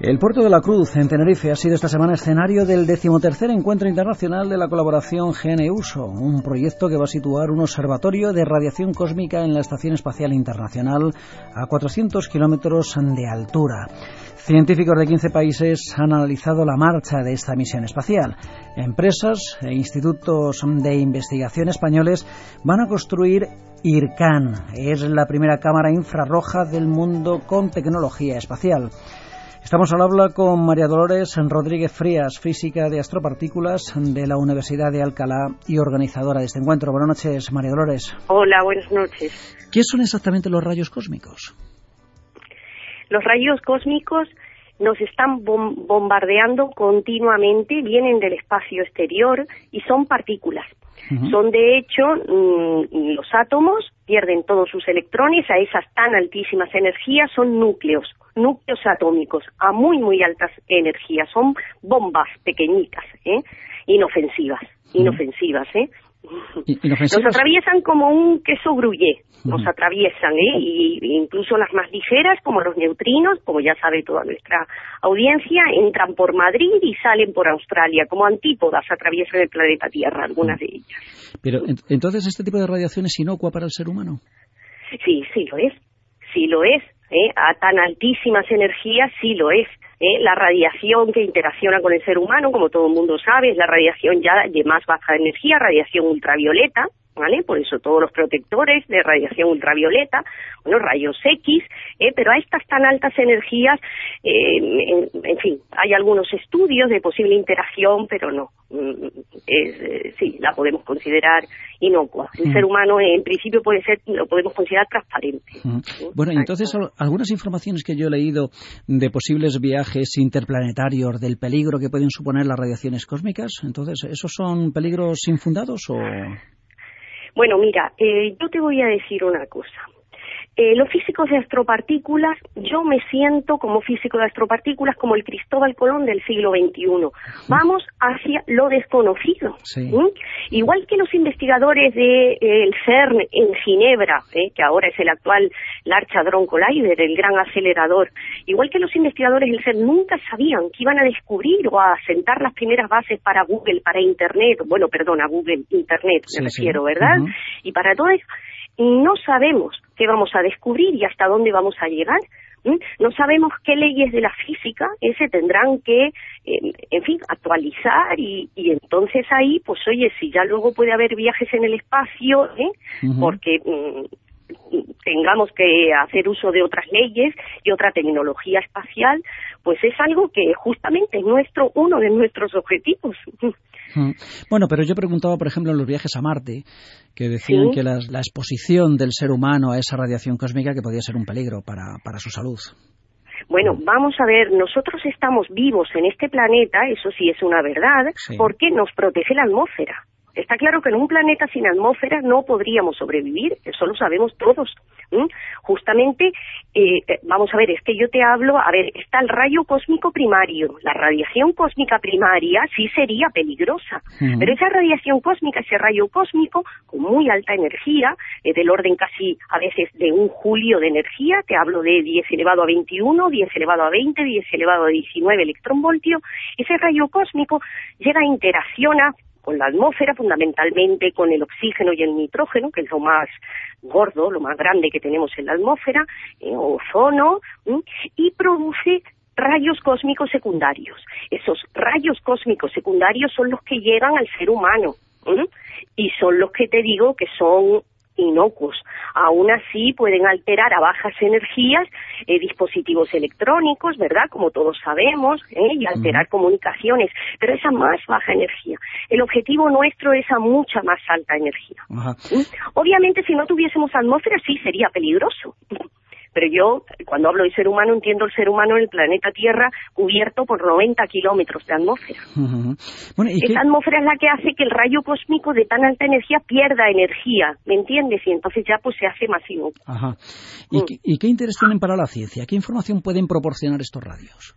El Puerto de la Cruz, en Tenerife, ha sido esta semana escenario del 13º Encuentro Internacional de la Colaboración GNUSO, un proyecto que va a situar un observatorio de radiación cósmica en la Estación Espacial Internacional a 400 kilómetros de altura. Científicos de 15 países han analizado la marcha de esta misión espacial. Empresas e institutos de investigación españoles van a construir IRCAN. Es la primera cámara infrarroja del mundo con tecnología espacial. Estamos al habla con María Dolores Rodríguez Frías, física de astropartículas de la Universidad de Alcalá y organizadora de este encuentro. Buenas noches, María Dolores. Hola, buenas noches. ¿Qué son exactamente los rayos cósmicos? Los rayos cósmicos nos están bombardeando continuamente, vienen del espacio exterior y son partículas. Son, de hecho, los átomos pierden todos sus electrones a esas tan altísimas energías, son núcleos atómicos a muy altas energías, son bombas pequeñitas, inofensivas. Nos atraviesan como un queso gruyere, nos atraviesan, y incluso las más ligeras, como los neutrinos, como ya sabe toda nuestra audiencia, entran por Madrid y salen por Australia, como antípodas atraviesan el planeta Tierra, algunas de ellas. Pero entonces, ¿este tipo de radiación es inocua para el ser humano? Sí lo es, a tan altísimas energías sí lo es. La radiación que interacciona con el ser humano, como todo el mundo sabe, es la radiación ya de más baja energía, radiación ultravioleta, ¿vale? Por eso todos los protectores de radiación ultravioleta, rayos X, pero a estas tan altas energías, en fin, hay algunos estudios de posible interacción, pero no, sí, la podemos considerar inocua. El ser humano, en principio, lo podemos considerar transparente. Bueno, y entonces, algunas informaciones que yo he leído de posibles viajes interplanetarios, del peligro que pueden suponer las radiaciones cósmicas, entonces, ¿esos son peligros infundados o...? Bueno, mira, yo te voy a decir una cosa. Los físicos de astropartículas, yo me siento como físico de astropartículas como el Cristóbal Colón del siglo XXI. Vamos hacia lo desconocido. Sí. Igual que los investigadores del CERN en Ginebra, que ahora es el actual Large Hadron Collider, el gran acelerador, igual que los investigadores del CERN nunca sabían que iban a descubrir o a sentar las primeras bases para Google, para Internet, a Google Internet me refiero, ¿verdad? Y para todo eso, no sabemos qué vamos a descubrir y hasta dónde vamos a llegar. No sabemos qué leyes de la física se tendrán que, en fin, actualizar y entonces ahí, pues oye, si ya luego puede haber viajes en el espacio, porque tengamos que hacer uso de otras leyes y otra tecnología espacial, pues es algo que justamente es uno de nuestros objetivos. Bueno, pero yo preguntaba, por ejemplo, en los viajes a Marte, que decían que la exposición del ser humano a esa radiación cósmica que podía ser un peligro para su salud. Bueno, vamos a ver, nosotros estamos vivos en este planeta, eso sí es una verdad, porque nos protege la atmósfera. Está claro que en un planeta sin atmósfera no podríamos sobrevivir, eso lo sabemos todos. Justamente, vamos a ver, es que yo te hablo, está el rayo cósmico primario, la radiación cósmica primaria sí sería peligrosa, pero esa radiación cósmica, ese rayo cósmico con muy alta energía, del orden casi a veces de 1 julio de energía, te hablo de 10 elevado a 21, 10 elevado a 20, 10 elevado a 19 electronvoltios, ese rayo cósmico llega a interacciona con la atmósfera, fundamentalmente con el oxígeno y el nitrógeno, que es lo más gordo, lo más grande que tenemos en la atmósfera, ozono, y produce rayos cósmicos secundarios. Esos rayos cósmicos secundarios son los que llegan al ser humano, y son los que te digo que son inocuos. Aún así pueden alterar a bajas energías dispositivos electrónicos, ¿verdad? Como todos sabemos, y alterar comunicaciones, pero esa más baja energía. El objetivo nuestro es a mucha más alta energía. Obviamente, si no tuviésemos atmósfera, sí sería peligroso. Pero yo, cuando hablo de ser humano, entiendo el ser humano en el planeta Tierra cubierto por 90 kilómetros de atmósfera. Bueno, esa atmósfera es la que hace que el rayo cósmico de tan alta energía pierda energía, ¿me entiendes? Y entonces ya pues se hace masivo. ¿Y qué interés tienen para la ciencia? ¿Qué información pueden proporcionar estos radios?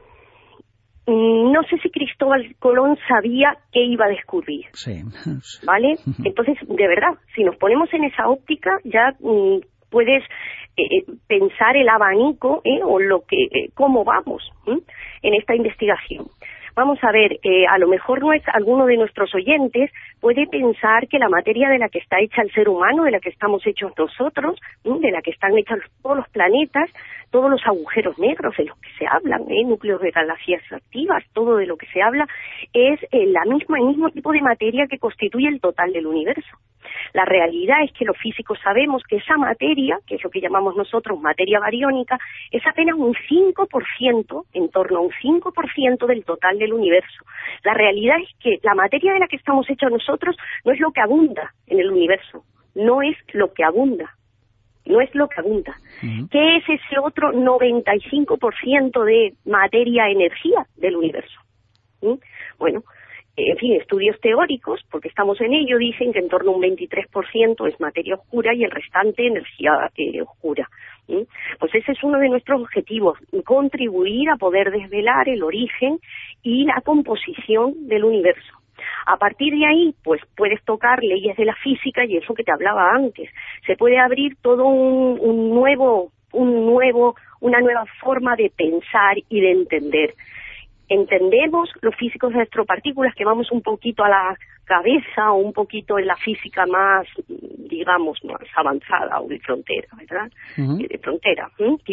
No sé si Cristóbal Colón sabía qué iba a descubrir, ¿vale? Entonces, de verdad, si nos ponemos en esa óptica, ya puedes pensar el abanico o cómo vamos en esta investigación. Vamos a ver, a lo mejor alguno de nuestros oyentes puede pensar que la materia de la que está hecha el ser humano, de la que estamos hechos nosotros, de la que están hechos todos los planetas, todos los agujeros negros de los que se hablan, núcleos de galaxias activas, todo de lo que se habla, es el mismo tipo de materia que constituye el total del universo. La realidad es que los físicos sabemos que esa materia, que es lo que llamamos nosotros materia bariónica, es apenas un 5%, en torno a un 5% del total del universo. La realidad es que la materia de la que estamos hechos nosotros no es lo que abunda en el universo, no es lo que abunda. No es lo que abunda. ¿Qué es ese otro 95% de materia-energía del universo? Bueno, en fin, estudios teóricos, porque estamos en ello, dicen que en torno a un 23% es materia oscura y el restante energía oscura. Pues ese es uno de nuestros objetivos, contribuir a poder desvelar el origen y la composición del universo. A partir de ahí, pues puedes tocar leyes de la física y eso que te hablaba antes. Se puede abrir todo una nueva forma de pensar y de entender. Entendemos los físicos de astropartículas que vamos un poquito a la cabeza o un poquito en la física más, digamos, más avanzada o de frontera, ¿verdad? De frontera,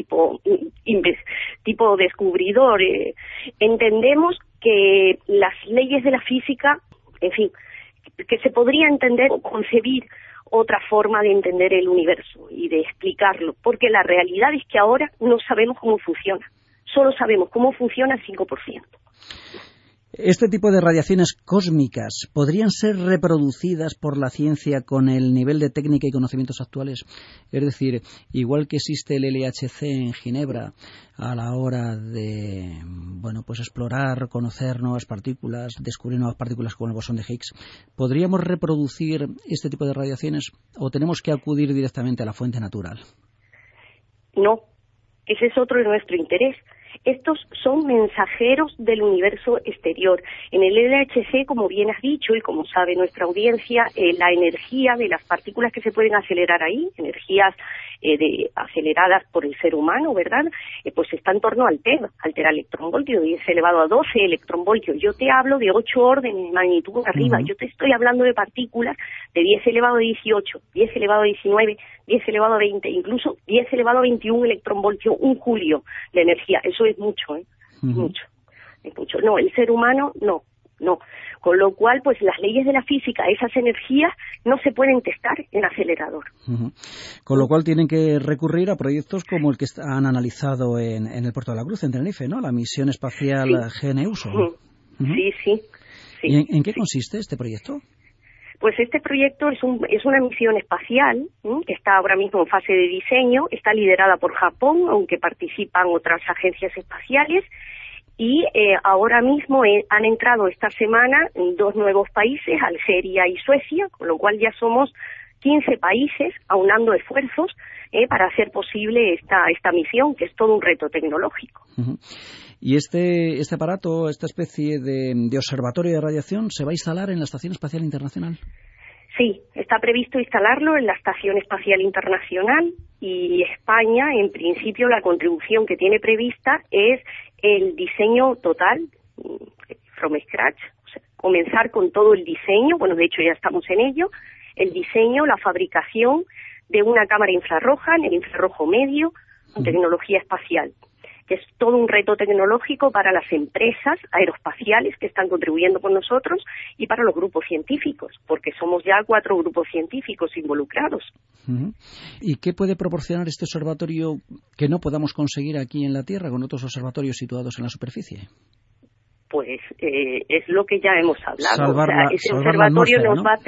tipo descubridor. Entendemos que las leyes de la física, en fin, que se podría entender o concebir otra forma de entender el universo y de explicarlo, porque la realidad es que ahora no sabemos cómo funciona. Solo sabemos cómo funciona el 5%. ¿Este tipo de radiaciones cósmicas podrían ser reproducidas por la ciencia con el nivel de técnica y conocimientos actuales? Es decir, igual que existe el LHC en Ginebra a la hora de explorar, conocer nuevas partículas, descubrir nuevas partículas como el bosón de Higgs, ¿podríamos reproducir este tipo de radiaciones o tenemos que acudir directamente a la fuente natural? No, ese es otro de nuestro interés. Estos son mensajeros del universo exterior. En el LHC, como bien has dicho y como sabe nuestra audiencia, la energía de las partículas que se pueden acelerar ahí, energías aceleradas por el ser humano, ¿verdad? Pues está en torno al teraelectronvoltio, 10 elevado a 12 electronvoltios. Yo te hablo de 8 órdenes de magnitud arriba. Yo te estoy hablando de partículas de 10 elevado a 18, 10 elevado a 19, 10 elevado a 20, incluso 10 elevado a 21 electronvoltios, un julio de energía. Eso es mucho, mucho. No, el ser humano no. Con lo cual, pues las leyes de la física, esas energías no se pueden testar en acelerador. Con lo cual tienen que recurrir a proyectos como el que han analizado en el Puerto de la Cruz, en Tenerife, ¿no? La misión espacial GNEUSO. Sí. ¿Y en qué consiste este proyecto? Pues este proyecto es una misión espacial que está ahora mismo en fase de diseño, está liderada por Japón, aunque participan otras agencias espaciales, y ahora mismo han entrado esta semana 2 nuevos países, Algeria y Suecia, con lo cual ya somos 15 países aunando esfuerzos para hacer posible esta misión, que es todo un reto tecnológico. ¿Y este aparato, esta especie de observatorio de radiación, se va a instalar en la Estación Espacial Internacional? Sí, está previsto instalarlo en la Estación Espacial Internacional y España, en principio, la contribución que tiene prevista es el diseño total, from scratch, o sea, comenzar con todo el diseño, bueno, de hecho ya estamos en ello, el diseño, la fabricación de una cámara infrarroja, en el infrarrojo medio, con tecnología espacial, que es todo un reto tecnológico para las empresas aeroespaciales que están contribuyendo con nosotros y para los grupos científicos, porque somos ya 4 grupos científicos involucrados. ¿Y qué puede proporcionar este observatorio que no podamos conseguir aquí en la Tierra con otros observatorios situados en la superficie? Pues es lo que ya hemos hablado. Ese atmósfera, observatorio nos va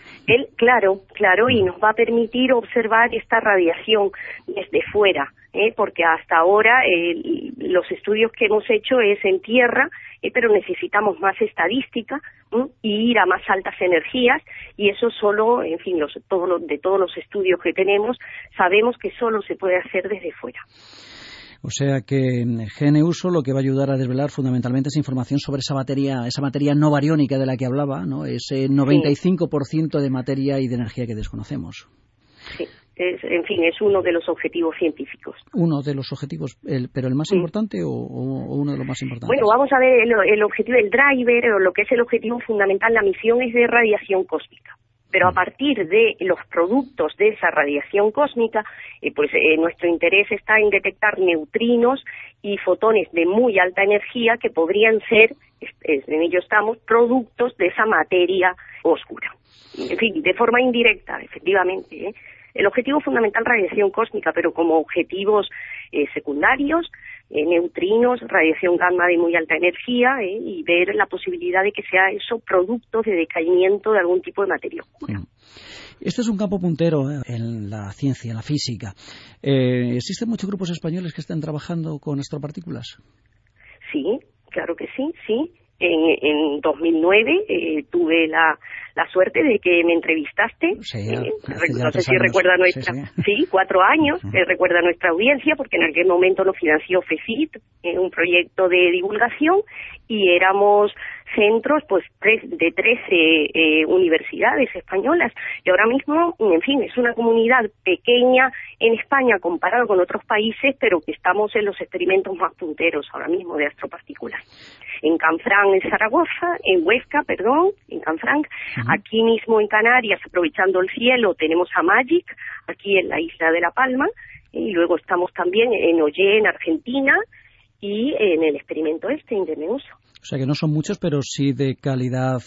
a... y nos va a permitir observar esta radiación desde fuera, porque hasta ahora los estudios que hemos hecho es en tierra, pero necesitamos más estadística y ir a más altas energías, y eso solo, en fin, de todos los estudios que tenemos, sabemos que solo se puede hacer desde fuera. O sea que GNEUSO lo que va a ayudar a desvelar fundamentalmente es información sobre esa materia no bariónica de la que hablaba, ¿no? Ese 95% de materia y de energía que desconocemos. Sí. es uno de los objetivos científicos. Uno de los objetivos, pero el más importante o uno de los más importantes. Bueno, vamos a ver el objetivo, el driver, o lo que es el objetivo fundamental. La misión es de radiación cósmica. Pero a partir de los productos de esa radiación cósmica, nuestro interés está en detectar neutrinos y fotones de muy alta energía que podrían ser, en ello estamos, productos de esa materia oscura. En fin, de forma indirecta, efectivamente. El objetivo fundamental, radiación cósmica, pero como objetivos secundarios, neutrinos, radiación gamma de muy alta energía, y ver la posibilidad de que sea eso producto de decaimiento de algún tipo de materia oscura. Este es un campo puntero en la ciencia, en la física. ¿Existen muchos grupos españoles que estén trabajando con astropartículas? Sí, claro que sí. En 2009 tuve la suerte de que me entrevistaste. Sí, no sé si recuerda nuestra... Sí, 4 años, recuerda nuestra audiencia, porque en aquel momento nos financió FECIT, un proyecto de divulgación, y éramos centros de 13 universidades españolas, y ahora mismo, en fin, es una comunidad pequeña en España comparado con otros países, pero que estamos en los experimentos más punteros ahora mismo de astropartículas. En Canfranc, en Zaragoza, en Canfranc, aquí mismo en Canarias, aprovechando el cielo, tenemos a MAGIC, aquí en la isla de La Palma, y luego estamos también en Ollé, en Argentina, y en el experimento en Demeuso. O sea que no son muchos, pero sí de calidad,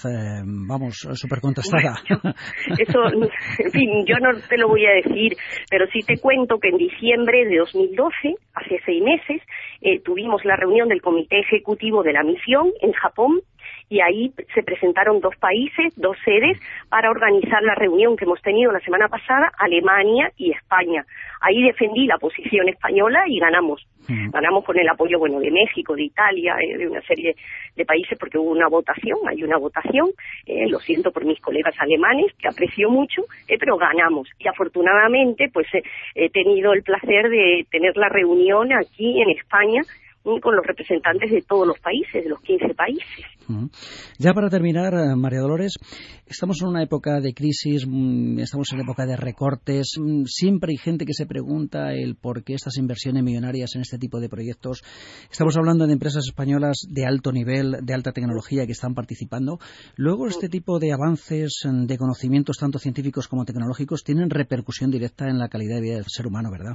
súper contrastada. Eso, en fin, yo no te lo voy a decir, pero sí te cuento que en diciembre de 2012, hace 6 meses, tuvimos la reunión del comité ejecutivo de la misión en Japón, y ahí se presentaron 2 países, 2 sedes, para organizar la reunión que hemos tenido la semana pasada, Alemania y España. Ahí defendí la posición española y ganamos. Ganamos con el apoyo, de México, de Italia, de una serie de países, porque hubo hay una votación, lo siento por mis colegas alemanes, que aprecio mucho, pero ganamos. Y afortunadamente, he tenido el placer de tener la reunión aquí en España, con los representantes de todos los países, de los 15 países. Ya para terminar, María Dolores, estamos en una época de crisis, estamos en una época de recortes, siempre hay gente que se pregunta el por qué estas inversiones millonarias en este tipo de proyectos. Estamos hablando de empresas españolas de alto nivel, de alta tecnología que están participando. Luego, este tipo de avances de conocimientos, tanto científicos como tecnológicos, tienen repercusión directa en la calidad de vida del ser humano, ¿verdad?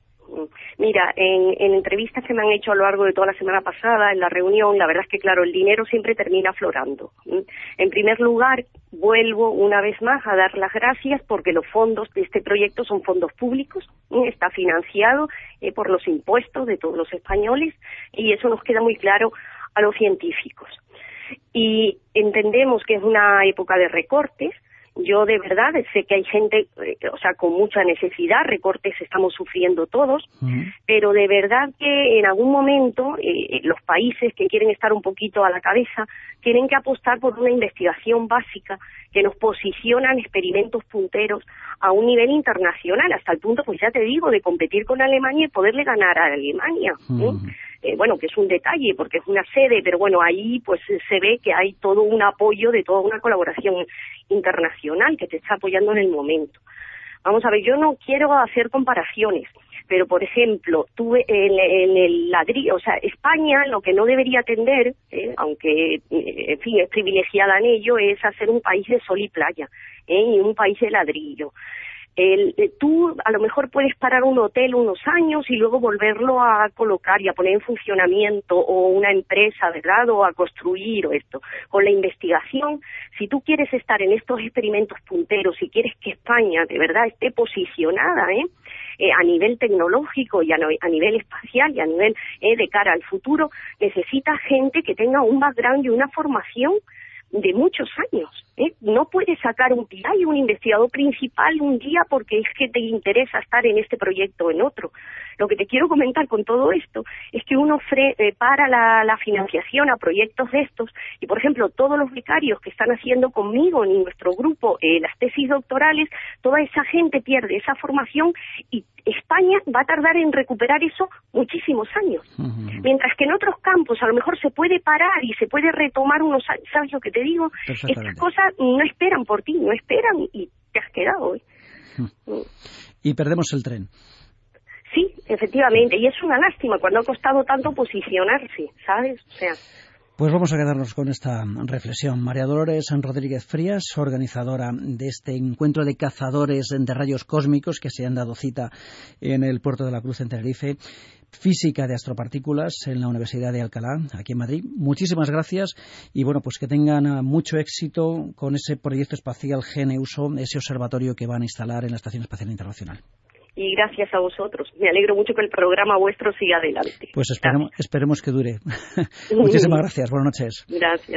Mira, en entrevistas que me han hecho a lo largo de toda la semana pasada, en la reunión, la verdad es que, claro, el dinero siempre termina aflorando. En primer lugar, vuelvo una vez más a dar las gracias porque los fondos de este proyecto son fondos públicos, está financiado por los impuestos de todos los españoles, y eso nos queda muy claro a los científicos. Y entendemos que es una época de recortes. Yo de verdad sé que hay gente, con mucha necesidad, recortes estamos sufriendo todos, pero de verdad que en algún momento los países que quieren estar un poquito a la cabeza tienen que apostar por una investigación básica que nos posiciona en experimentos punteros a un nivel internacional, hasta el punto, ya te digo, de competir con Alemania y poderle ganar a Alemania. Que es un detalle porque es una sede, pero ahí se ve que hay todo un apoyo de toda una colaboración internacional que te está apoyando en el momento. Vamos a ver, yo no quiero hacer comparaciones, pero por ejemplo, en el ladrillo, España lo que no debería tender, aunque en fin es privilegiada en ello, es hacer un país de sol y playa, y un país de ladrillo. Tú a lo mejor puedes parar un hotel unos años y luego volverlo a colocar y a poner en funcionamiento, o una empresa, ¿verdad?, o a construir o esto. Con la investigación, si tú quieres estar en estos experimentos punteros, si quieres que España de verdad esté posicionada a nivel tecnológico y a nivel espacial y a nivel de cara al futuro, necesita gente que tenga un background y una formación de muchos años. No puedes sacar un PI, un investigador principal, un día porque es que te interesa estar en este proyecto o en otro. Lo que te quiero comentar con todo esto es que uno para la financiación a proyectos de estos, y por ejemplo todos los becarios que están haciendo conmigo en nuestro grupo las tesis doctorales, toda esa gente pierde esa formación y España va a tardar en recuperar eso muchísimos años. Mientras que en otros campos a lo mejor se puede parar y se puede retomar unos años. ¿Sabes lo que te digo? Estas cosas no esperan por ti, no esperan y te has quedado. y perdemos el tren. Sí, efectivamente, y es una lástima cuando ha costado tanto posicionarse, ¿sabes? O sea... Pues vamos a quedarnos con esta reflexión. María Dolores Rodríguez Frías, organizadora de este encuentro de cazadores de rayos cósmicos que se han dado cita en el Puerto de la Cruz en Tenerife, física de astropartículas en la Universidad de Alcalá, aquí en Madrid. Muchísimas gracias y bueno, pues que tengan mucho éxito con ese proyecto espacial GNEUSO, ese observatorio que van a instalar en la Estación Espacial Internacional. Y gracias a vosotros. Me alegro mucho que el programa vuestro siga adelante. Pues esperemos que dure. Muchísimas gracias. Buenas noches. Gracias.